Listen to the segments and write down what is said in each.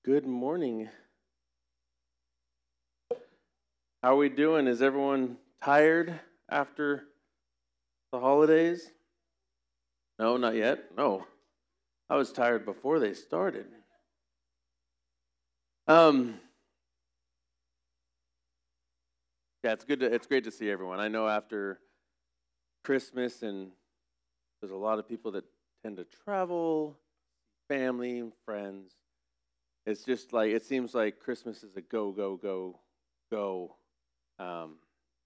Good morning. How are we doing? Is everyone tired after the holidays? No, not yet. No. I was tired before they started. Um yeah, it's great to see everyone. I know after Christmas and there's a lot of people that tend to travel, family, friends. It's just like it seems like Christmas is a go go go go. Um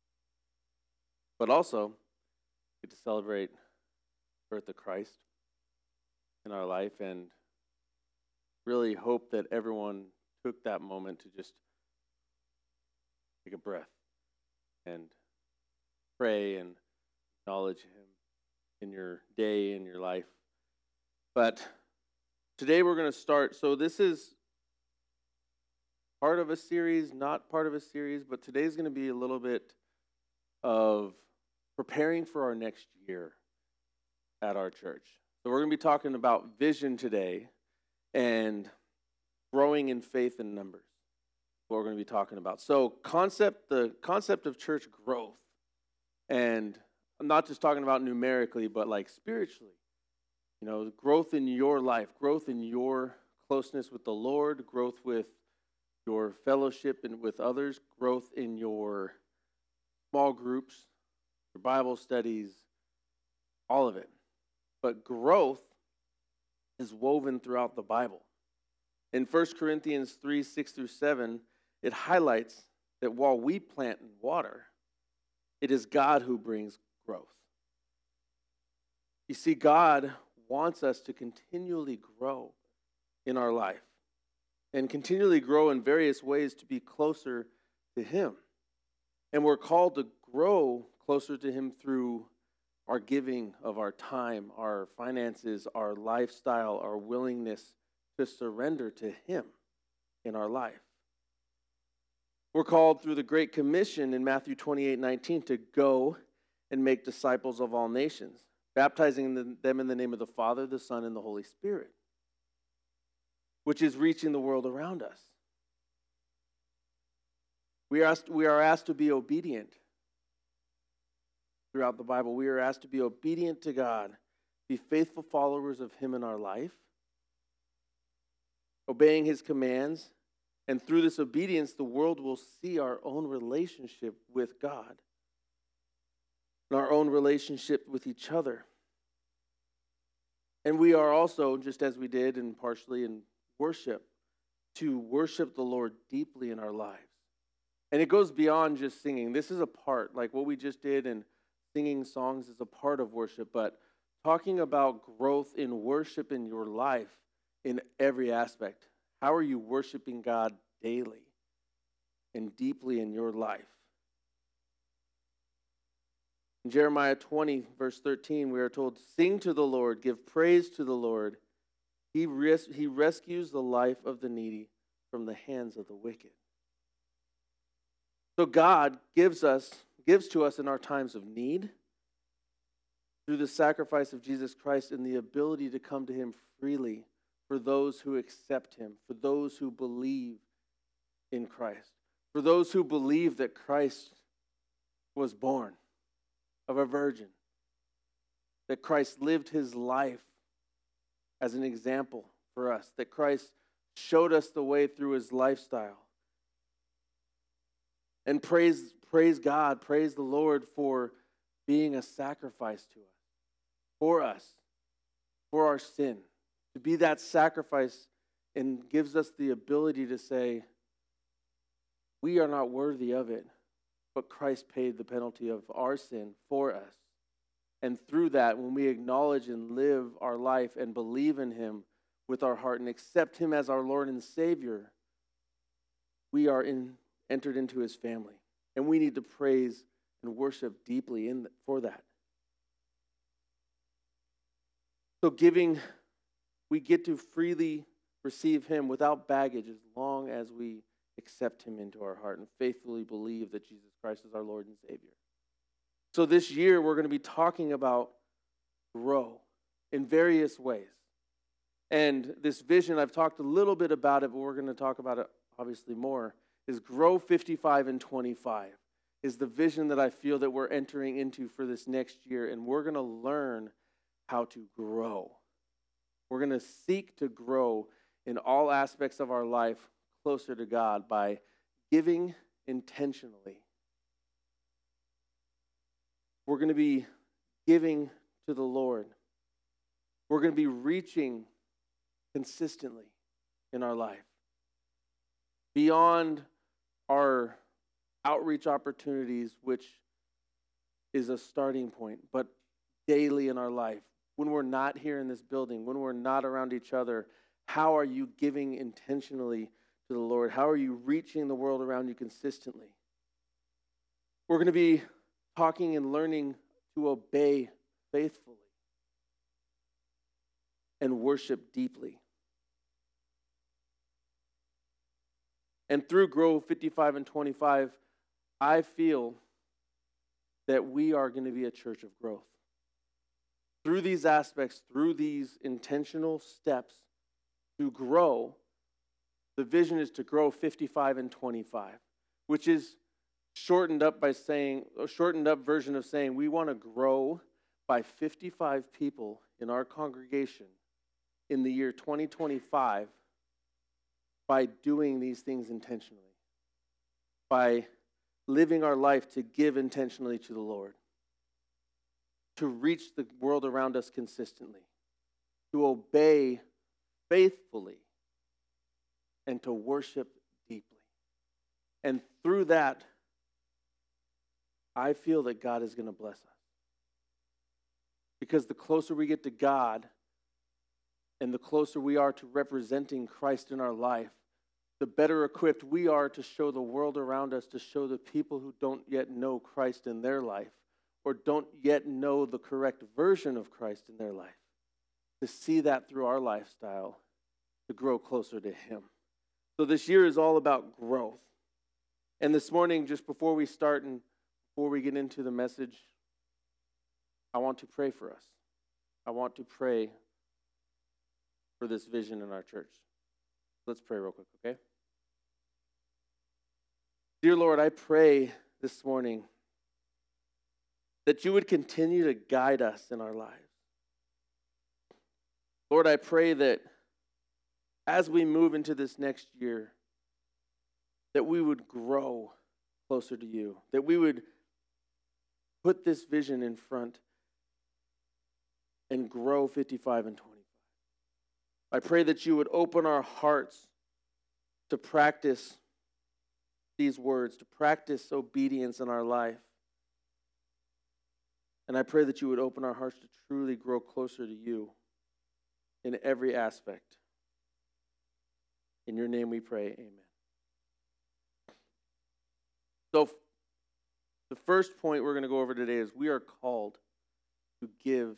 but also get to celebrate birth of Christ in our life and really hope that everyone took that moment to just take a breath and pray and acknowledge Him in your day, in your life. But today we're going to start. So, this is part of a series, not part of a series, but today's going to be a little bit of preparing for our next year at our church. So, we're going to be talking about vision today and growing in faith and numbers. What we're going to be talking about. So the concept of church growth, and I'm not just talking about numerically, but like spiritually, growth in your life, growth in your closeness with the Lord, growth with your fellowship and with others, growth in your small groups, your Bible studies, all of it. But growth is woven throughout the Bible. In 1 Corinthians 3, 6 through 7, it highlights that while we plant and water, it is God who brings growth. You see, God wants us to continually grow in our life and continually grow in various ways to be closer to Him. And we're called to grow closer to Him through our giving of our time, our finances, our lifestyle, our willingness to surrender to Him in our life. We're called through the Great Commission in Matthew 28:19 to go and make disciples of all nations, baptizing them in the name of the Father, the Son, and the Holy Spirit, which is reaching the world around us. We are asked to be obedient throughout the Bible. We are asked to be obedient to God, be faithful followers of Him in our life, obeying His commands. And through this obedience, the world will see our own relationship with God and our own relationship with each other. And we are also, just as we did and partially in worship, to worship the Lord deeply in our lives. And it goes beyond just singing. This is a part, like what we just did, and singing songs is a part of worship, but talking about growth in worship in your life in every aspect. How are you worshiping God daily and deeply in your life? In Jeremiah 20, verse 13, we are told, "Sing to the Lord, give praise to the Lord. He rescues the life of the needy from the hands of the wicked." So God gives to us in our times of need through the sacrifice of Jesus Christ and the ability to come to Him freely for those who accept Him, for those who believe in Christ, for those who believe that Christ was born of a virgin, that Christ lived His life as an example for us, that Christ showed us the way through His lifestyle. And praise God, praise the Lord for being a sacrifice to us, for our sin. To be that sacrifice and gives us the ability to say, we are not worthy of it, but Christ paid the penalty of our sin for us. And through that, when we acknowledge and live our life and believe in Him with our heart and accept Him as our Lord and Savior, we are entered into His family. And we need to praise and worship deeply for that. So we get to freely receive Him without baggage as long as we accept Him into our heart and faithfully believe that Jesus Christ is our Lord and Savior. So this year we're going to be talking about grow in various ways. And this vision, I've talked a little bit about it, but we're going to talk about it obviously more, is Grow 55 and 25, is the vision that I feel that we're entering into for this next year. And we're going to learn how to grow. We're going to seek to grow in all aspects of our life closer to God by giving intentionally. We're going to be giving to the Lord. We're going to be reaching consistently in our life. Beyond our outreach opportunities, which is a starting point, but daily in our life. When we're not here in this building, when we're not around each other, how are you giving intentionally to the Lord? How are you reaching the world around you consistently? We're going to be talking and learning to obey faithfully and worship deeply. And through Grow 55 and 25, I feel that we are going to be a church of growth. Through these aspects, through these intentional steps to grow, the vision is to grow 55 and 25, which is a shortened up version of saying we want to grow by 55 people in our congregation in the year 2025 by doing these things intentionally, by living our life to give intentionally to the Lord, to reach the world around us consistently, to obey faithfully, and to worship deeply. And through that, I feel that God is going to bless us. Because the closer we get to God and the closer we are to representing Christ in our life, the better equipped we are to show the world around us, to show the people who don't yet know Christ in their life or don't yet know the correct version of Christ in their life, to see that through our lifestyle, to grow closer to Him. So this year is all about growth. And this morning, just before we start and before we get into the message, I want to pray for us. I want to pray for this vision in our church. Let's pray real quick, okay? Dear Lord, I pray this morning that you would continue to guide us in our lives. Lord, I pray that as we move into this next year, that we would grow closer to you, that we would put this vision in front and grow 55 and 25. I pray that you would open our hearts to practice these words, to practice obedience in our life. And I pray that you would open our hearts to truly grow closer to you in every aspect. In your name we pray, amen. So, the first point we're going to go over today is we are called to give.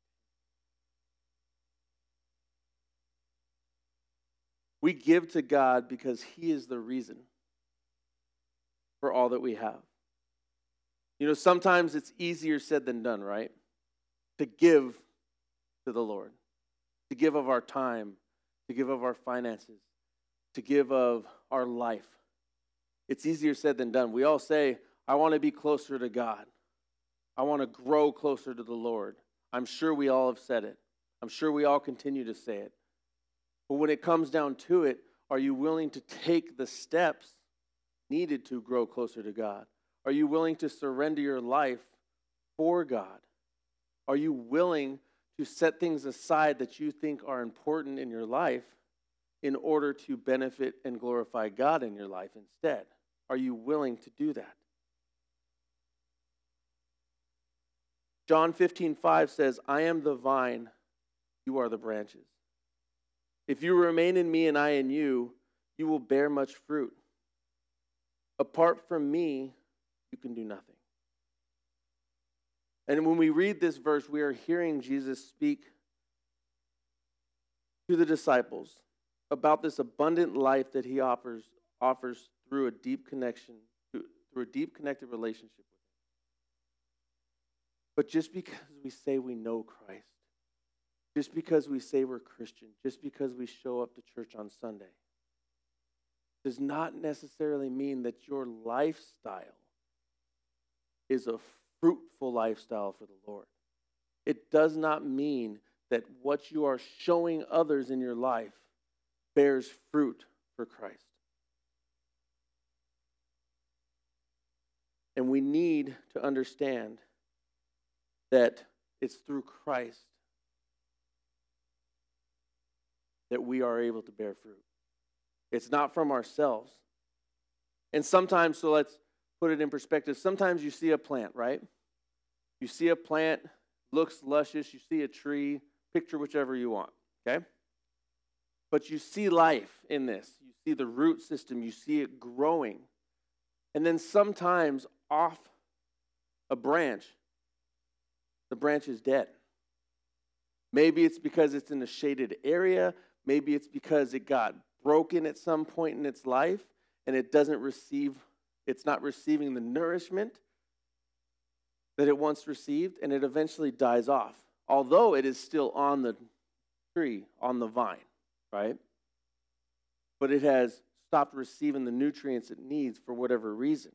We give to God because He is the reason for all that we have. You know, sometimes it's easier said than done, right? To give to the Lord, to give of our time, to give of our finances, to give of our life. It's easier said than done. We all say, I want to be closer to God. I want to grow closer to the Lord. I'm sure we all have said it. I'm sure we all continue to say it. But when it comes down to it, are you willing to take the steps needed to grow closer to God? Are you willing to surrender your life for God? Are you willing to set things aside that you think are important in your life in order to benefit and glorify God in your life instead? Are you willing to do that? John 15:5 says, I am the vine, you are the branches. If you remain in me and I in you, you will bear much fruit. Apart from me, you can do nothing. And when we read this verse, we are hearing Jesus speak to the disciples about this abundant life that He offers through a deep connection, through a deep connected relationship with Him. But just because we say we know Christ just because we say we're Christian, just because we show up to church on Sunday, does not necessarily mean that your lifestyle is a fruitful lifestyle for the Lord. It does not mean that what you are showing others in your life bears fruit for Christ. And we need to understand that it's through Christ that we are able to bear fruit. It's not from ourselves. And sometimes, so let's put it in perspective, sometimes you see a plant, right? You see a plant, looks luscious, you see a tree, picture whichever you want, okay? But you see life in this. You see the root system, you see it growing. And then sometimes off a branch, the branch is dead. Maybe it's because it's in a shaded area. Maybe it's because it got broken at some point in its life and it's not receiving the nourishment that it once received, and it eventually dies off, although it is still on the tree, on the vine, right? But it has stopped receiving the nutrients it needs for whatever reason.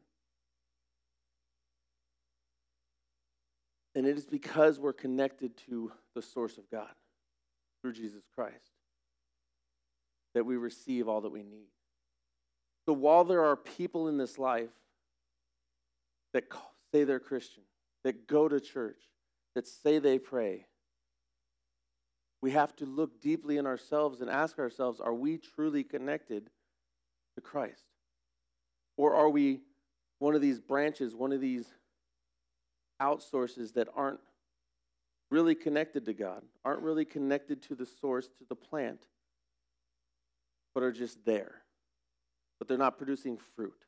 And it is because we're connected to the source of God through Jesus Christ that we receive all that we need. So while there are people in this life that say they're Christian, that go to church, that say they pray, we have to look deeply in ourselves and ask ourselves, are we truly connected to Christ? Or are we one of these branches, one of these outsources that aren't really connected to God, aren't really connected to the source, to the plant, but are just there, but they're not producing fruit?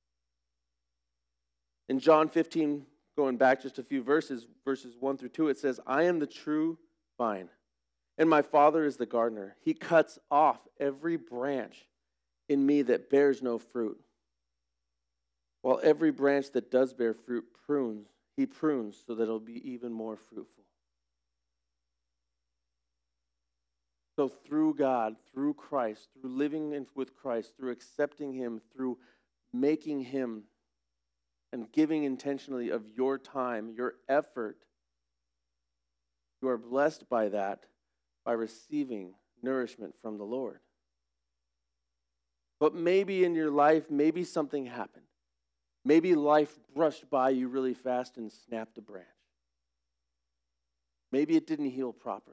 In John 15, going back just a few verses 1 through 2, it says, I am the true vine, and my Father is the gardener. He cuts off every branch in me that bears no fruit, while every branch that does bear fruit he prunes so that it'll be even more fruitful. So through God, through Christ, through living with Christ, through accepting Him, through making Him and giving intentionally of your time, your effort, you are blessed by that, by receiving nourishment from the Lord. But maybe in your life, maybe something happened. Maybe life brushed by you really fast and snapped a branch. Maybe it didn't heal properly.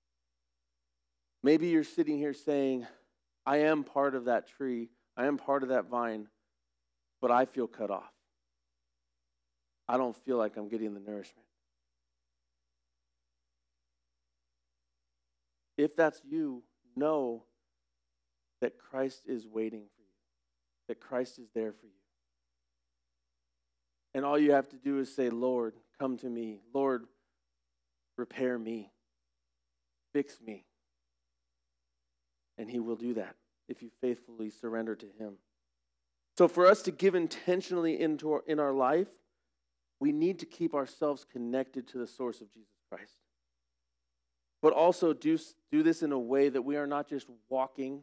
Maybe you're sitting here saying, I am part of that tree, I am part of that vine, but I feel cut off. I don't feel like I'm getting the nourishment. If that's you, know that Christ is waiting for you, that Christ is there for you. And all you have to do is say, Lord, come to me. Lord, repair me. Fix me. And He will do that if you faithfully surrender to Him. So for us to give intentionally in our life, we need to keep ourselves connected to the source of Jesus Christ. But also do this in a way that we are not just walking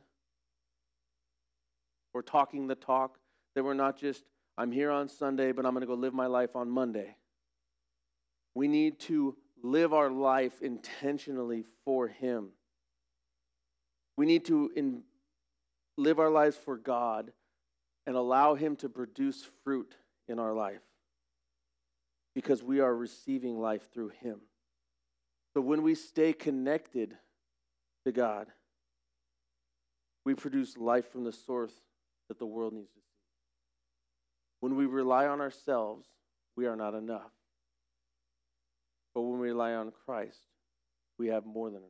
or talking the talk, that we're not just, I'm here on Sunday, but I'm going to go live my life on Monday. We need to live our life intentionally for Him. We need to live our lives for God and allow Him to produce fruit in our life because we are receiving life through Him. So when we stay connected to God, we produce life from the source that the world needs to see. When we rely on ourselves, we are not enough. But when we rely on Christ, we have more than enough.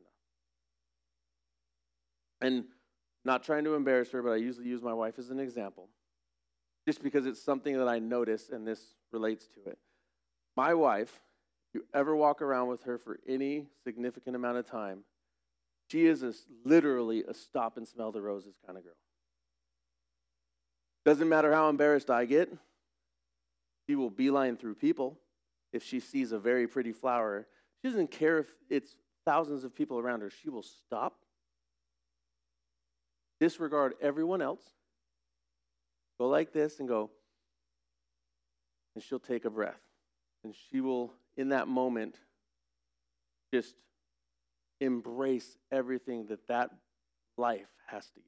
And not trying to embarrass her, but I usually use my wife as an example, just because it's something that I notice, and this relates to it. My wife, if you ever walk around with her for any significant amount of time, she is literally a stop and smell the roses kind of girl. Doesn't matter how embarrassed I get, she will beeline through people if she sees a very pretty flower. She doesn't care if it's thousands of people around her, she will stop, disregard everyone else, go like this and go, and she'll take a breath. And she will, in that moment, just embrace everything that life has to give.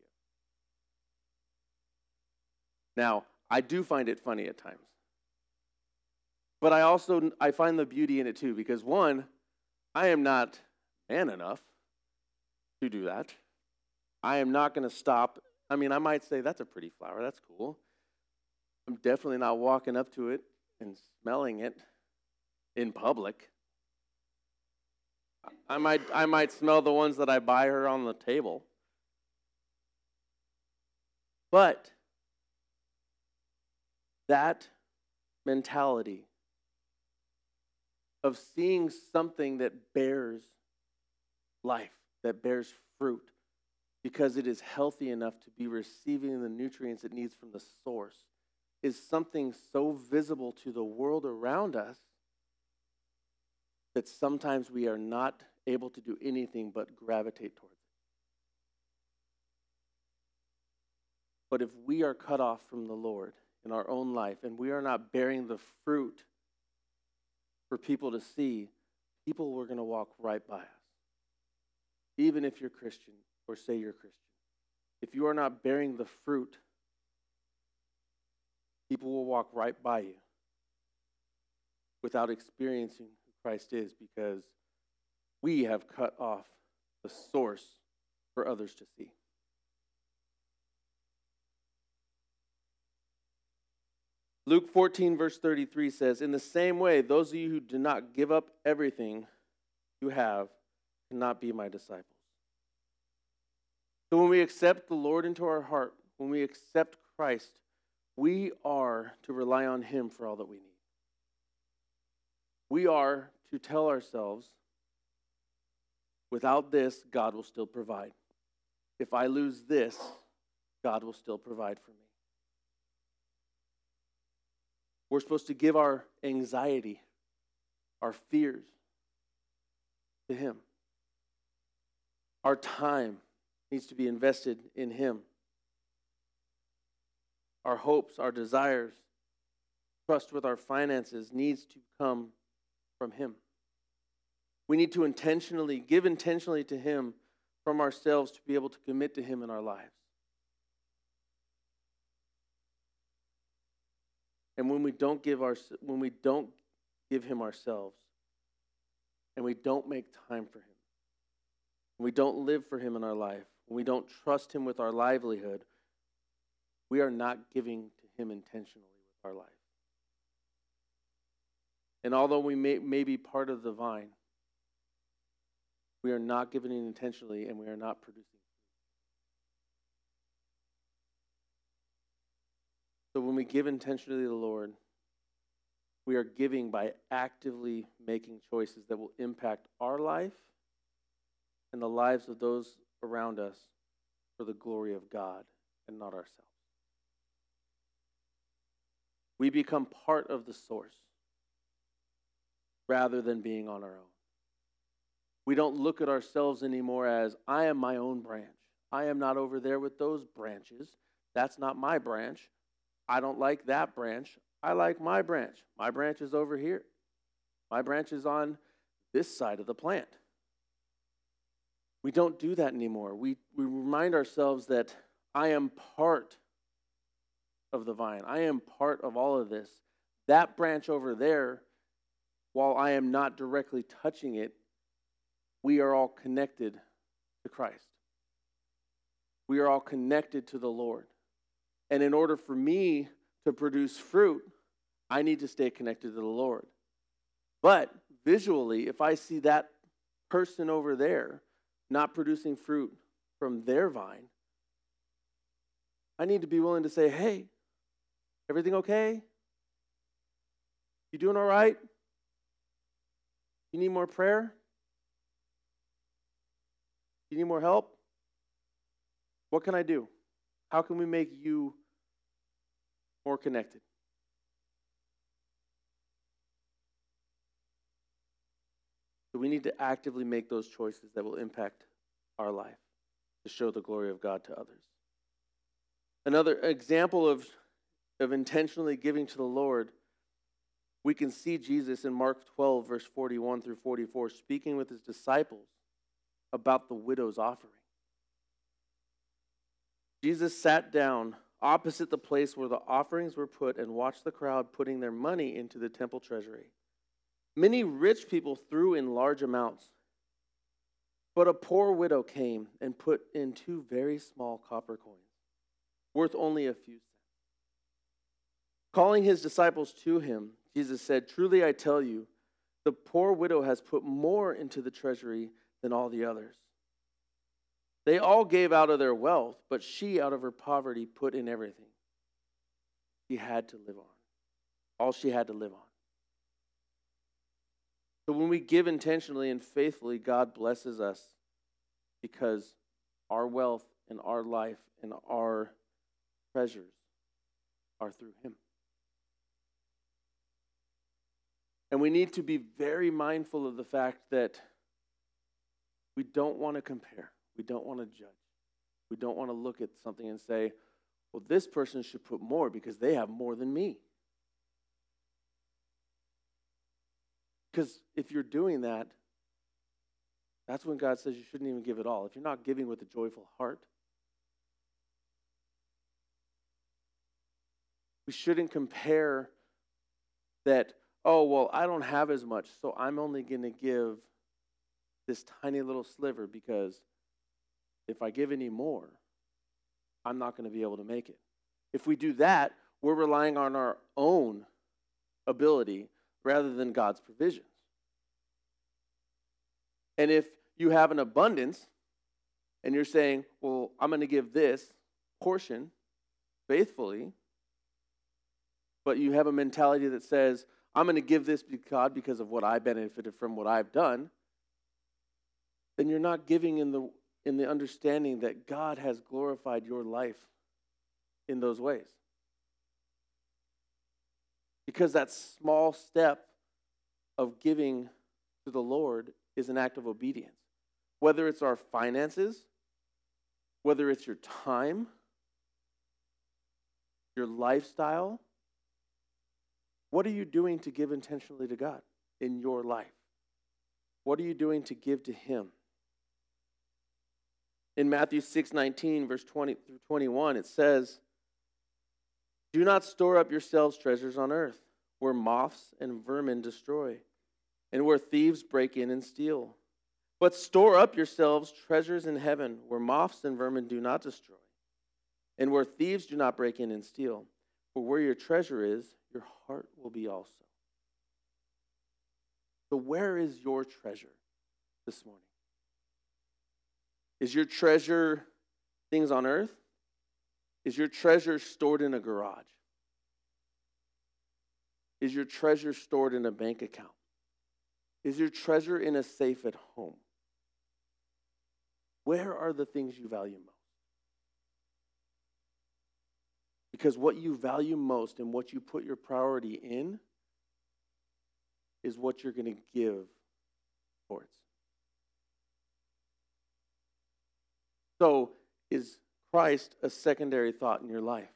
Now, I do find it funny at times. But I find the beauty in it too, because one, I am not man enough to do that. I am not going to stop. I mean, I might say, that's a pretty flower, that's cool. I'm definitely not walking up to it and smelling it in public. I might smell the ones that I buy her on the table. But that mentality of seeing something that bears life, that bears fruit, because it is healthy enough to be receiving the nutrients it needs from the source, is something so visible to the world around us that sometimes we are not able to do anything but gravitate towards it. But if we are cut off from the Lord in our own life and we are not bearing the fruit for people to see, people are going to walk right by us. Even if you're Christian or say you're Christian. If you are not bearing the fruit, people will walk right by you without experiencing who Christ is, because we have cut off the source for others to see. Luke 14, verse 33 says, "In the same way, those of you who do not give up everything you have cannot be my disciples." So when we accept the Lord into our heart, when we accept Christ, we are to rely on Him for all that we need. We are to tell ourselves, without this, God will still provide. If I lose this, God will still provide for me. We're supposed to give our anxiety, our fears to Him. Our time needs to be invested in Him. Our hopes, our desires, trust with our finances needs to come from Him. We need to give intentionally to Him from ourselves to be able to commit to Him in our lives. And when we don't give Him ourselves, and we don't make time for Him, when we don't live for Him in our life, when we don't trust Him with our livelihood, we are not giving to Him intentionally with our life. And although we may be part of the vine, we are not giving it intentionally, and we are not producing. So when we give intentionally to the Lord, we are giving by actively making choices that will impact our life and the lives of those around us for the glory of God and not ourselves. We become part of the source rather than being on our own. We don't look at ourselves anymore as, I am my own branch. I am not over there with those branches. That's not my branch. I don't like that branch. I like my branch. My branch is over here. My branch is on this side of the plant. We don't do that anymore. We remind ourselves that I am part of the vine. I am part of all of this. That branch over there, while I am not directly touching it, we are all connected to Christ. We are all connected to the Lord. And in order for me to produce fruit, I need to stay connected to the Lord. But visually, if I see that person over there not producing fruit from their vine, I need to be willing to say, hey, everything okay? You doing all right? You need more prayer? You need more help? What can I do? How can we make you more connected? So we need to actively make those choices that will impact our life to show the glory of God to others. Another example of intentionally giving to the Lord, we can see Jesus in Mark 12, verse 41 through 44, speaking with his disciples about the widow's offering. Jesus sat down opposite the place where the offerings were put and watched the crowd putting their money into the temple treasury. Many rich people threw in large amounts, but a poor widow came and put in 2 very small copper coins, worth only a few cents. Calling his disciples to him, Jesus said, "Truly I tell you, the poor widow has put more into the treasury than all the others. They all gave out of their wealth, but she, out of her poverty, put in everything she had to live on, all she had to live on." So when we give intentionally and faithfully, God blesses us because our wealth and our life and our treasures are through him. And we need to be very mindful of the fact that we don't want to compare. We don't want to judge. We don't want to look at something and say, well, this person should put more because they have more than me. Because if you're doing that, that's when God says you shouldn't even give it all. If you're not giving with a joyful heart, we shouldn't compare that, oh, well, I don't have as much, so I'm only going to give this tiny little sliver because if I give any more, I'm not going to be able to make it. If we do that, we're relying on our own ability rather than God's provisions. And if you have an abundance and you're saying, well, I'm going to give this portion faithfully, but you have a mentality that says, I'm going to give this to God because of what I benefited from what I've done, then you're not giving in the understanding that God has glorified your life in those ways. Because that small step of giving to the Lord is an act of obedience. Whether it's our finances, whether it's your time, your lifestyle, what are you doing to give intentionally to God in your life? What are you doing to give to him? In Matthew 6:19, verse 20 through 21, it says, "Do not store up yourselves treasures on earth, where moths and vermin destroy, and where thieves break in and steal. But store up yourselves treasures in heaven, where moths and vermin do not destroy, and where thieves do not break in and steal. For where your treasure is, your heart will be also." So where is your treasure this morning? Is your treasure things on earth? Is your treasure stored in a garage? Is your treasure stored in a bank account? Is your treasure in a safe at home? Where are the things you value most? Because what you value most and what you put your priority in is what you're going to give towards. So, is Christ a secondary thought in your life?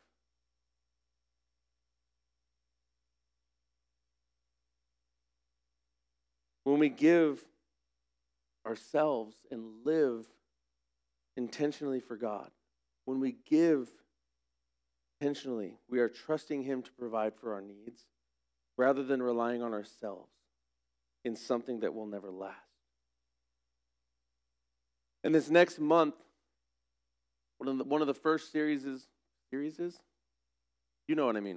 When we give ourselves and live intentionally for God, when we give intentionally, we are trusting him to provide for our needs rather than relying on ourselves in something that will never last. And this next month, one of the first series, you know what I mean.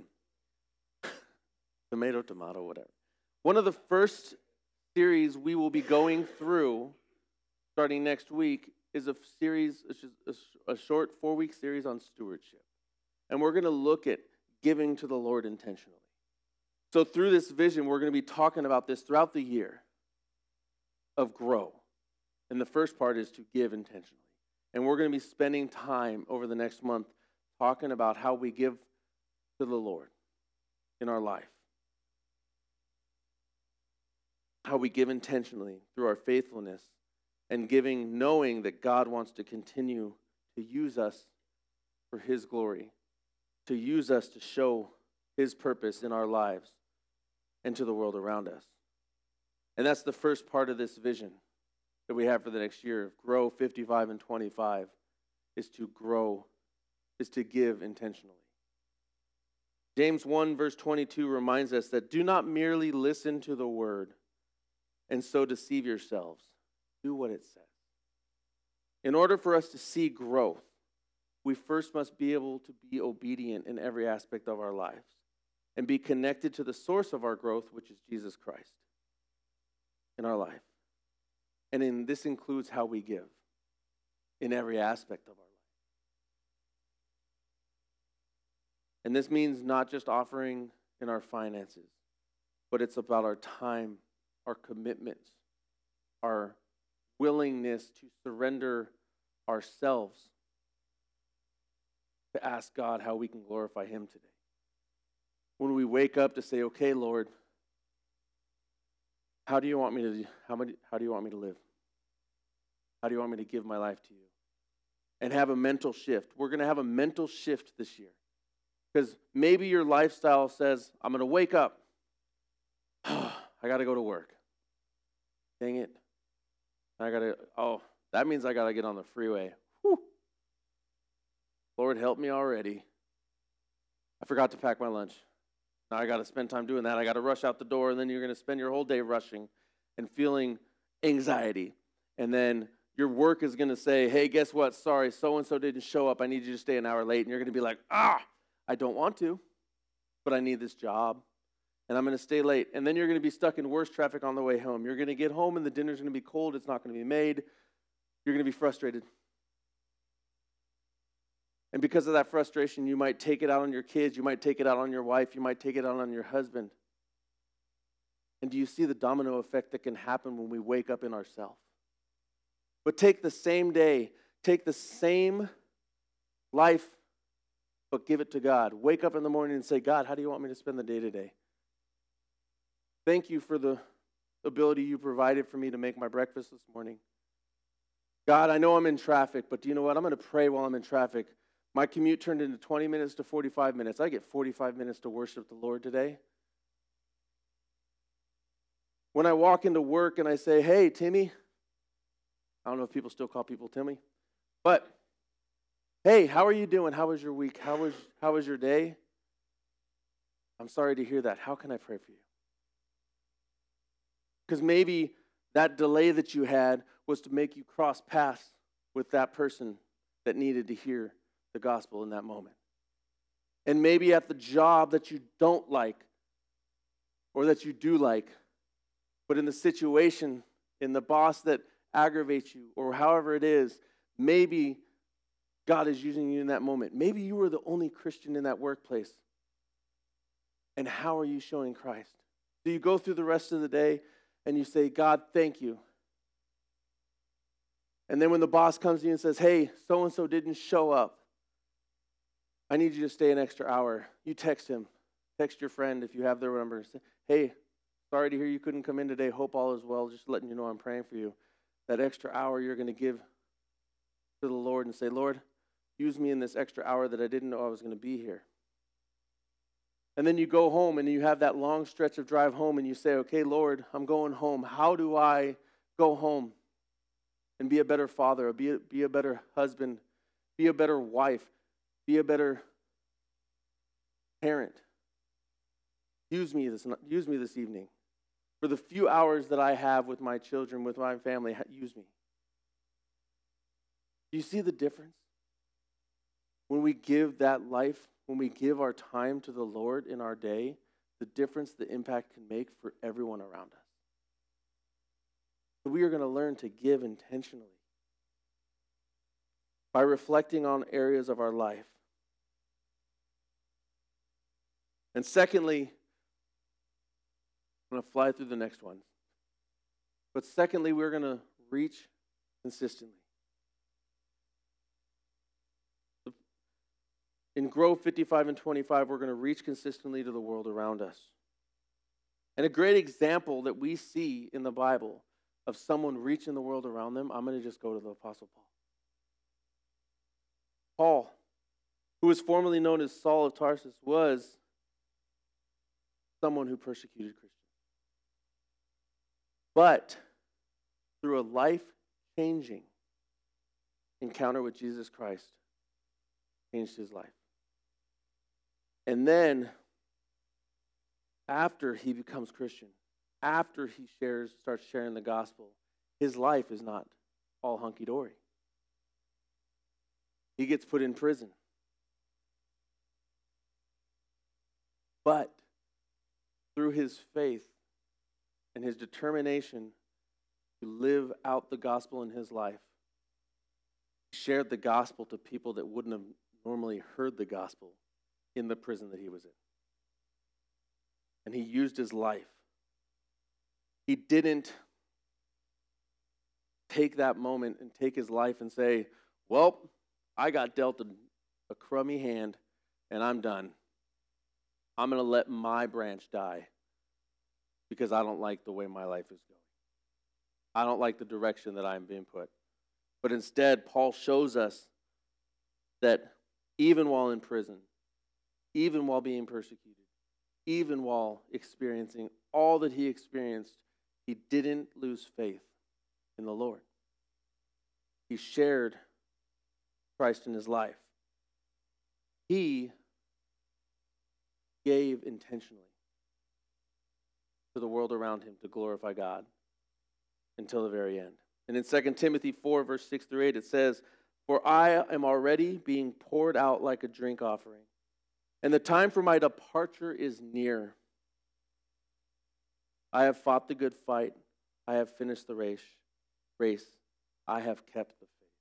Tomato, whatever. One of the first series we will be going through starting next week is a series, a short 4-week series on stewardship. And we're going to look at giving to the Lord intentionally. So through this vision, we're going to be talking about this throughout the year of grow. And the first part is to give intentionally. And we're going to be spending time over the next month talking about how we give to the Lord in our life. how we give intentionally through our faithfulness and giving knowing that God wants to continue to use us for His glory, to use us to show His purpose in our lives and to the world around us. And that's the first part of this vision that we have for the next year. Grow 55 and 25 is to grow, is to give intentionally. James 1 verse 22 reminds us that do not merely listen to the word and so deceive yourselves. Do what it says. In order for us to see growth, we first must be able to be obedient in every aspect of our lives and be connected to the source of our growth, which is Jesus Christ in our life. And this includes how we give in every aspect of our life. And this means not just offering in our finances, but it's about our time, our commitments, our willingness to surrender ourselves to ask God how we can glorify Him today. When we wake up to say, okay, Lord, how do you want me to live? How do you want me to give my life to you? And have a mental shift. We're going to have a mental shift this year. Because maybe your lifestyle says, I'm going to wake up. I got to go to work. Dang it. That means I got to get on the freeway. Whew. Lord, help me already. I forgot to pack my lunch. Now I got to spend time doing that. I got to rush out the door, and then you're going to spend your whole day rushing and feeling anxiety. And then your work is going to say, hey, guess what? Sorry, so-and-so didn't show up. I need you to stay an hour late. And you're going to be like, I don't want to, but I need this job, and I'm going to stay late. And then you're going to be stuck in worse traffic on the way home. You're going to get home, and the dinner's going to be cold. It's not going to be made. You're going to be frustrated. And because of that frustration, you might take it out on your kids. You might take it out on your wife. You might take it out on your husband. And do you see the domino effect that can happen when we wake up in ourselves? But take the same day, take the same life, but give it to God. Wake up in the morning and say, God, how do you want me to spend the day today? Thank you for the ability you provided for me to make my breakfast this morning. God, I know I'm in traffic, but do you know what? I'm going to pray while I'm in traffic. My commute turned into 20 minutes to 45 minutes. I get 45 minutes to worship the Lord today. When I walk into work and I say, hey, Timmy, I don't know if people still call people Timmy, but hey, how are you doing? How was your week? How was your day? I'm sorry to hear that. How can I pray for you? Because maybe that delay that you had was to make you cross paths with that person that needed to hear the gospel in that moment. And maybe at the job that you don't like or that you do like, but in the situation, in the boss that aggravates you or however it is, maybe God is using you in that moment. Maybe you were the only Christian in that workplace. And how are you showing Christ? Do you go through the rest of the day and you say, God, thank you? And then when the boss comes to you and says, hey, so-and-so didn't show up. I need you to stay an extra hour. You text him. Text your friend if you have their number. Say, hey, sorry to hear you couldn't come in today. Hope all is well. Just letting you know I'm praying for you. That extra hour you're going to give to the Lord and say, Lord, use me in this extra hour that I didn't know I was going to be here. And then you go home and you have that long stretch of drive home and you say, okay, Lord, I'm going home. How do I go home and be a better father, or be a better husband, be a better wife, be a better parent? Use me this evening. For the few hours that I have with my children, with my family, use me. Do you see the difference? When we give that life, when we give our time to the Lord in our day, the difference, the impact can make for everyone around us. So we are going to learn to give intentionally by reflecting on areas of our life. And secondly, I'm going to fly through the next one. But secondly, we're going to reach consistently. In Grow 55 and 25, we're going to reach consistently to the world around us. And a great example that we see in the Bible of someone reaching the world around them, I'm going to just go to the Apostle Paul. Paul, who was formerly known as Saul of Tarsus, was someone who persecuted Christians. But through a life-changing encounter with Jesus Christ, changed his life. And then, after he becomes Christian, after he starts sharing the gospel, his life is not all hunky-dory. He gets put in prison. But through his faith and his determination to live out the gospel in his life, he shared the gospel to people that wouldn't have normally heard the gospel in the prison that he was in. And he used his life. He didn't take that moment and take his life and say, well, I got dealt a crummy hand and I'm done. I'm going to let my branch die because I don't like the way my life is going. I don't like the direction that I'm being put. But instead, Paul shows us that even while in prison, even while being persecuted, even while experiencing all that he experienced, he didn't lose faith in the Lord. He shared Christ in his life. He gave intentionally to the world around him to glorify God until the very end. And in 2 Timothy 4, verse 6 through 8, it says, "For I am already being poured out like a drink offering, and the time for my departure is near. I have fought the good fight. I have finished the race. I have kept the faith.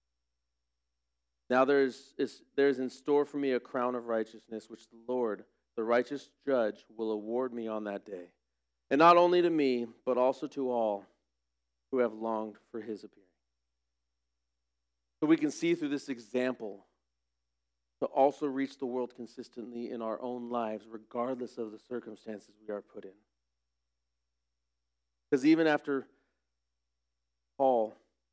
Now there is in store for me a crown of righteousness, which the Lord, the righteous judge, will award me on that day. And not only to me, but also to all who have longed for his appearing." So we can see through this example to also reach the world consistently in our own lives, regardless of the circumstances we are put in. Because even after Paul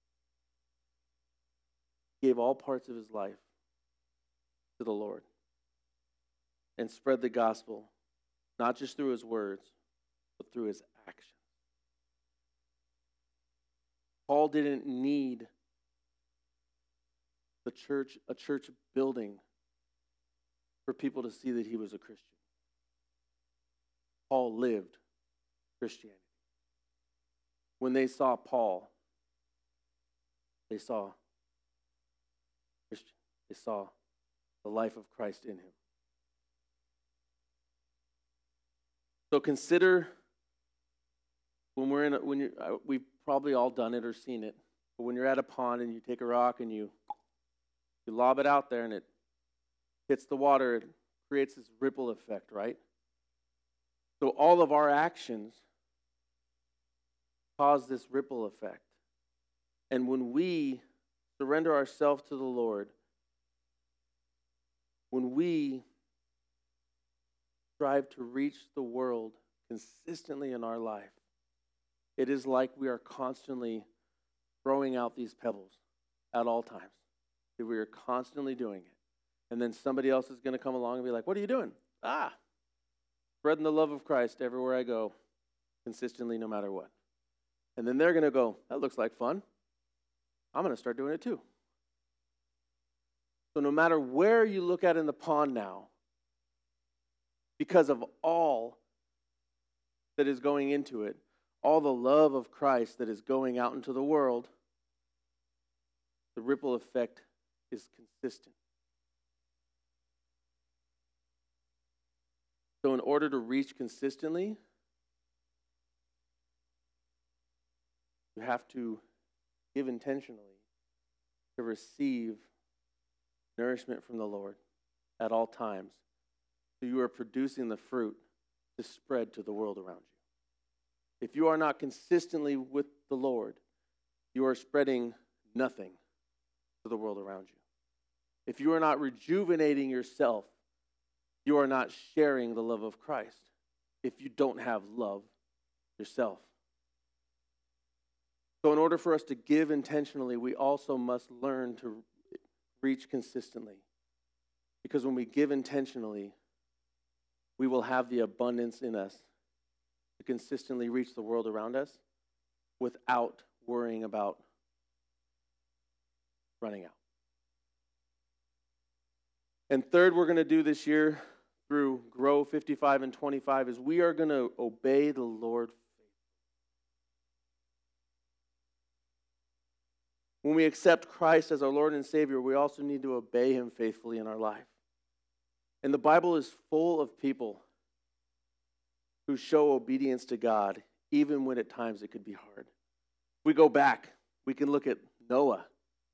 gave all parts of his life to the Lord and spread the gospel, not just through his words, but through his actions. Paul didn't need a church building for people to see that he was a Christian. Paul lived Christianity. When they saw Paul, they saw Christian. They saw the life of Christ in him. So consider we've probably all done it or seen it, but when you're at a pond and you take a rock and you lob it out there and it hits the water, it creates this ripple effect, right? So all of our actions cause this ripple effect. And when we surrender ourselves to the Lord, when we strive to reach the world consistently in our life, it is like we are constantly throwing out these pebbles at all times. We are constantly doing it. And then somebody else is going to come along and be like, "What are you doing?" Spreading the love of Christ everywhere I go, consistently, no matter what. And then they're going to go, "That looks like fun. I'm going to start doing it too." So no matter where you look at in the pond now, because of all that is going into it, all the love of Christ that is going out into the world, the ripple effect is consistent. So in order to reach consistently, you have to give intentionally to receive nourishment from the Lord at all times. So you are producing the fruit to spread to the world around you. If you are not consistently with the Lord, you are spreading nothing to the world around you. If you are not rejuvenating yourself, you are not sharing the love of Christ. if you don't have love yourself. So in order for us to give intentionally, we also must learn to reach consistently. Because when we give intentionally, we will have the abundance in us to consistently reach the world around us without worrying about running out. And third, we're going to do this year through Grow 55 and 25 is we are going to obey the Lord. When we accept Christ as our Lord and Savior, we also need to obey him faithfully in our life. And the Bible is full of people who show obedience to God, even when at times it could be hard. We go back, we can look at Noah,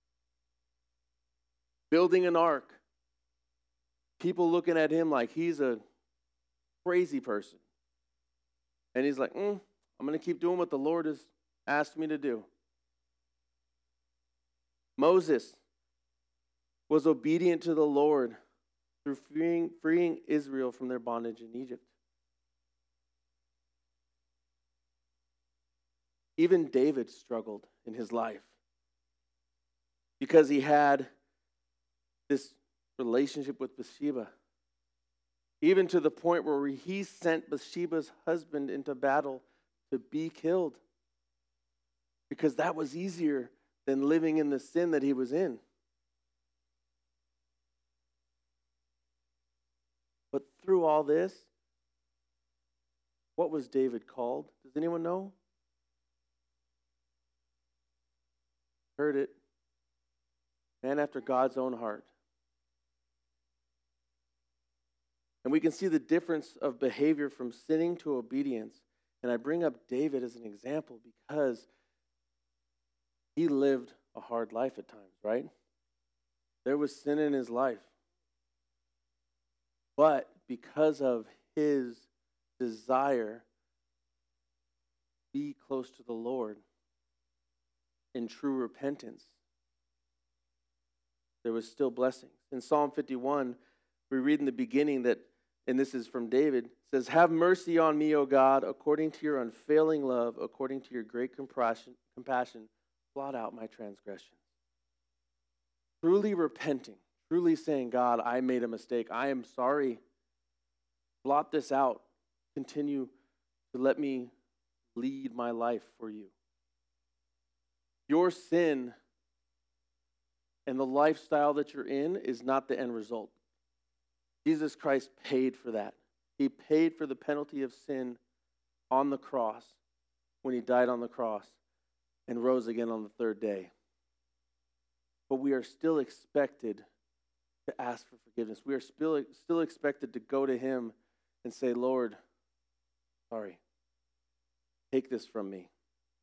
building an ark. People looking at him like he's a crazy person. And he's like, I'm going to keep doing what the Lord has asked me to do. Moses was obedient to the Lord through freeing Israel from their bondage in Egypt. Even David struggled in his life because he had this relationship with Bathsheba, even to the point where he sent Bathsheba's husband into battle to be killed because that was easier than living in the sin that he was in. But through all this, what was David called? Does anyone know? Heard it. Man after God's own heart. And we can see the difference of behavior from sinning to obedience. And I bring up David as an example because he lived a hard life at times, right? There was sin in his life. But because of his desire to be close to the Lord in true repentance, there was still blessings. In Psalm 51, we read in the beginning that, and this is from David, says, "Have mercy on me, O God, according to your unfailing love, according to your great compassion, blot out my transgressions." Truly repenting, truly saying, God, I made a mistake. I am sorry. Blot this out. Continue to let me lead my life for you. Your sin and the lifestyle that you're in is not the end result. Jesus Christ paid for that. He paid for the penalty of sin on the cross when he died on the cross and rose again on the third day. But we are still expected to ask for forgiveness. We are still expected to go to him and say, Lord, sorry, take this from me.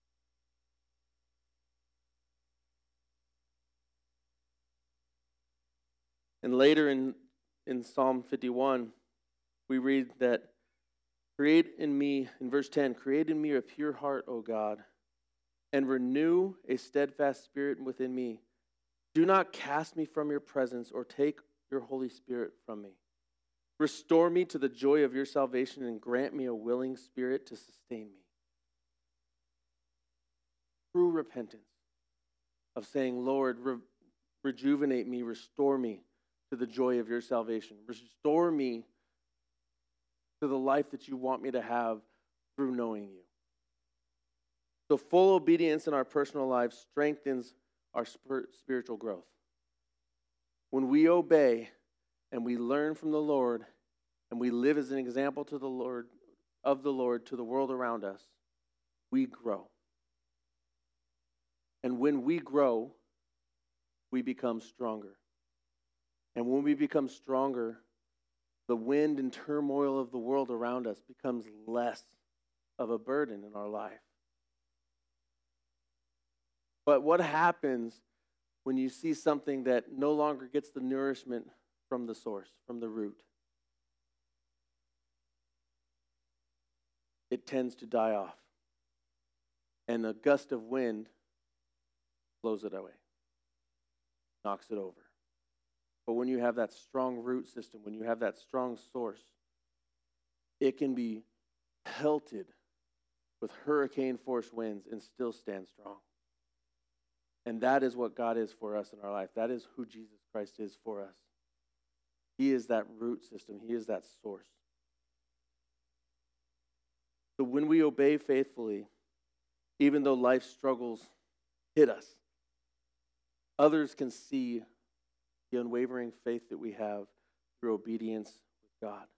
And later in Psalm 51, we read that, create in me, in verse 10, create in me a pure heart, O God, and renew a steadfast spirit within me. Do not cast me from your presence or take your Holy Spirit from me. Restore me to the joy of your salvation and grant me a willing spirit to sustain me. True repentance of saying, Lord, rejuvenate me, restore me to the joy of your salvation. Restore me to the life that you want me to have through knowing you. So full obedience in our personal lives strengthens our spiritual growth. When we obey and we learn from the Lord and we live as an example to the Lord, of the Lord to the world around us, we grow. And when we grow, we become stronger. And when we become stronger, the wind and turmoil of the world around us becomes less of a burden in our life. But what happens when you see something that no longer gets the nourishment from the source, from the root? It tends to die off. And a gust of wind blows it away, knocks it over. But when you have that strong root system, when you have that strong source, it can be pelted with hurricane force winds and still stand strong. And that is what God is for us in our life. That is who Jesus Christ is for us. He is that root system. He is that source. So when we obey faithfully, even though life struggles hit us, others can see the unwavering faith that we have through obedience with God.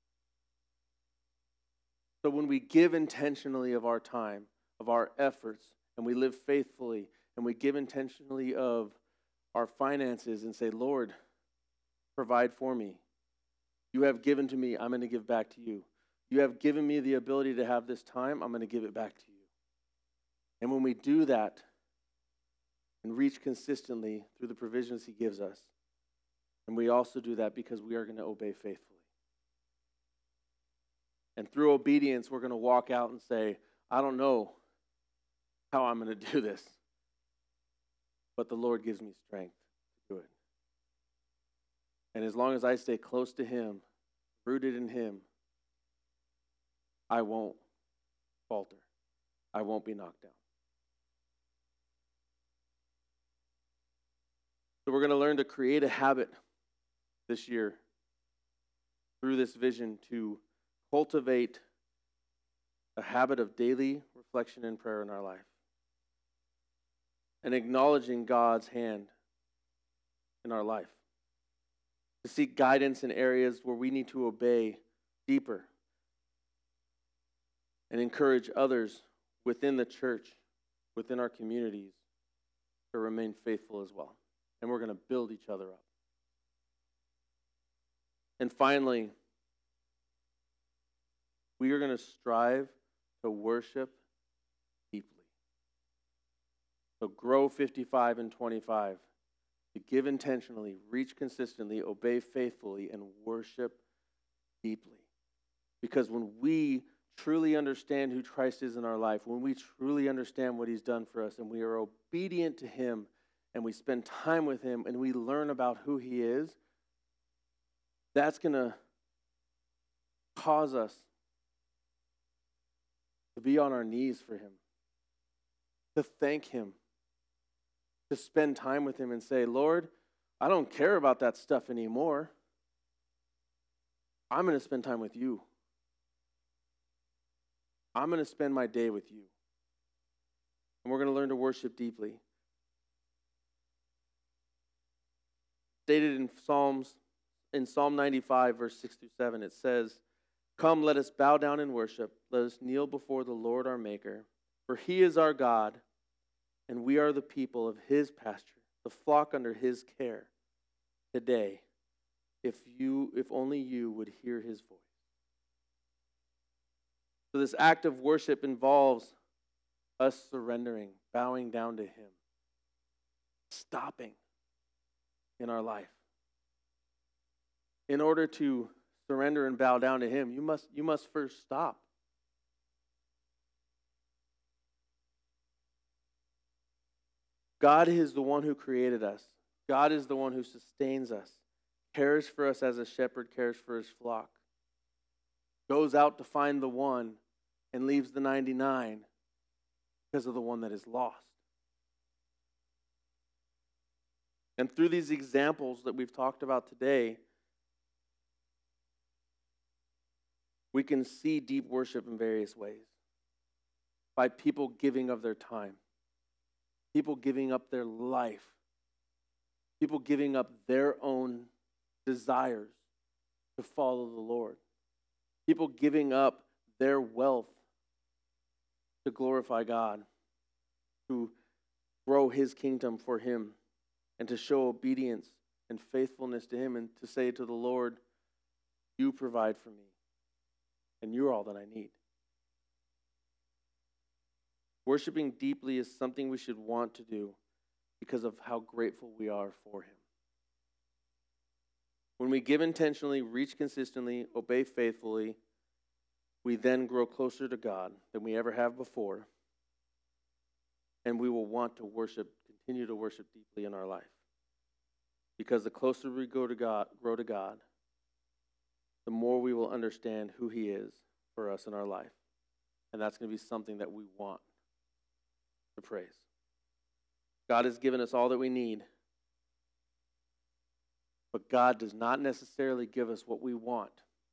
So when we give intentionally of our time, of our efforts, and we live faithfully, and we give intentionally of our finances and say, Lord, provide for me. You have given to me, I'm going to give back to you. You have given me the ability to have this time, I'm going to give it back to you. And when we do that and reach consistently through the provisions he gives us, and we also do that because we are going to obey faithfully. And through obedience, we're going to walk out and say, I don't know how I'm going to do this, but the Lord gives me strength to do it. And as long as I stay close to him, rooted in him, I won't falter. I won't be knocked down. So we're going to learn to create a habit this year through this vision to cultivate a habit of daily reflection and prayer in our life and acknowledging God's hand in our life. To seek guidance in areas where we need to obey deeper and encourage others within the church, within our communities, to remain faithful as well. And we're going to build each other up. And finally, we are going to strive to worship deeply. So grow 55 and 25. To give intentionally, reach consistently, obey faithfully, and worship deeply. Because when we truly understand who Christ is in our life, when we truly understand what he's done for us, and we are obedient to him, and we spend time with him, and we learn about who he is, that's going to cause us to be on our knees for him, to thank him, to spend time with him and say, Lord, I don't care about that stuff anymore. I'm going to spend time with you. I'm going to spend my day with you. And we're going to learn to worship deeply. Stated in Psalm 95, verse 6 through 7, it says, Come, let us bow down and worship. Let us kneel before the Lord our Maker. For he is our God, and we are the people of his pasture, the flock under his care. Today, if only you would hear his voice. So this act of worship involves us surrendering, bowing down to him, stopping in our life. In order to surrender and bow down to him, you must first stop. God is the one who created us. God is the one who sustains us, cares for us as a shepherd cares for his flock, goes out to find the one and leaves the 99 because of the one that is lost. And through these examples that we've talked about today, we can see deep worship in various ways. By people giving of their time, people giving up their life, people giving up their own desires to follow the Lord, people giving up their wealth to glorify God, to grow his kingdom for him, and to show obedience and faithfulness to him, and to say to the Lord, you provide for me, and you're all that I need. Worshiping deeply is something we should want to do because of how grateful we are for him. When we give intentionally, reach consistently, obey faithfully, we then grow closer to God than we ever have before, and we will want to continue to worship deeply in our life. Because the closer we grow to God, the more we will understand who he is for us in our life. And that's going to be something that we want to praise. God has given us all that we need. But God does not necessarily give us what we want.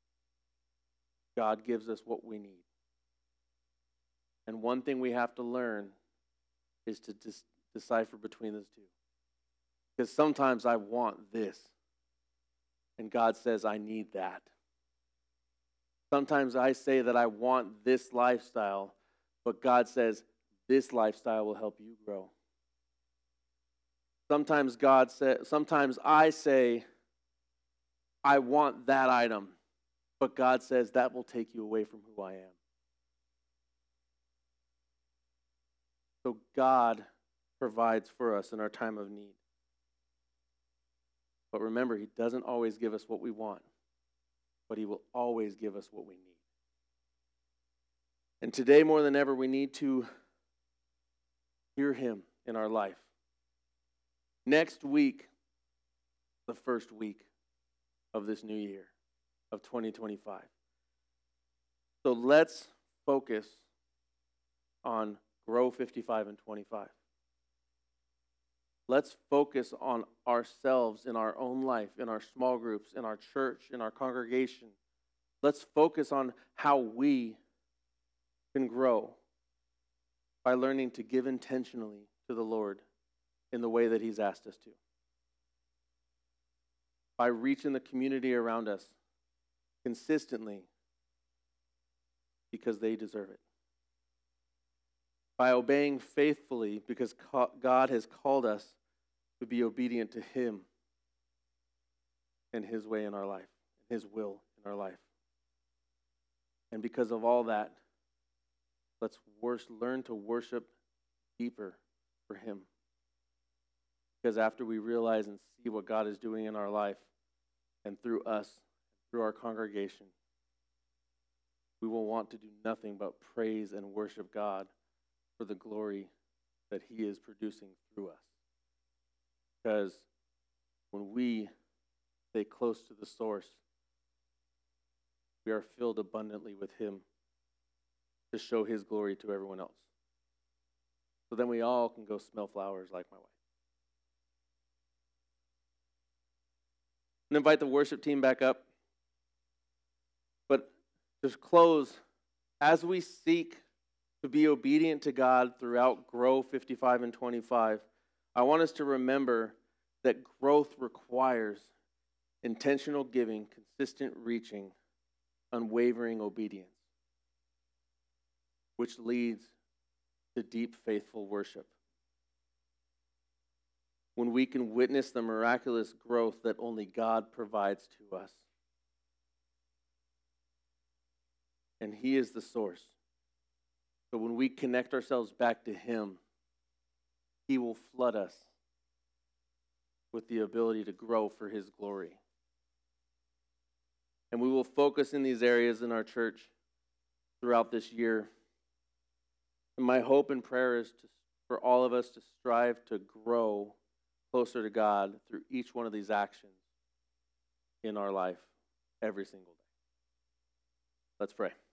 God gives us what we need. And one thing we have to learn is to decipher between those two. Because sometimes I want this, and God says I need that. Sometimes I say that I want this lifestyle, but God says this lifestyle will help you grow. Sometimes I say I want that item, but God says that will take you away from who I am. So God provides for us in our time of need. But remember, He doesn't always give us what we want, but He will always give us what we need. And today, more than ever, we need to hear Him in our life. Next week, the first week of this new year, of 2025. So let's focus on Grow 55 and 25. Let's focus on ourselves in our own life, in our small groups, in our church, in our congregation. Let's focus on how we can grow by learning to give intentionally to the Lord in the way that He's asked us to. By reaching the community around us consistently because they deserve it. By obeying faithfully because God has called us to be obedient to Him and His way in our life, His will in our life. And because of all that, let's learn to worship deeper for Him. Because after we realize and see what God is doing in our life and through us, through our congregation, we will want to do nothing but praise and worship God for the glory that He is producing through us. Because when we stay close to the source, we are filled abundantly with Him to show His glory to everyone else. So then we all can go smell flowers like my wife. And invite the worship team back up. But to close, as we seek to be obedient to God throughout Grow 55 and 25, I want us to remember that growth requires intentional giving, consistent reaching, unwavering obedience, which leads to deep, faithful worship. When we can witness the miraculous growth that only God provides to us. And He is the source. So when we connect ourselves back to Him, He will flood us with the ability to grow for His glory. And we will focus in these areas in our church throughout this year. And my hope and prayer is for all of us to strive to grow closer to God through each one of these actions in our life every single day. Let's pray.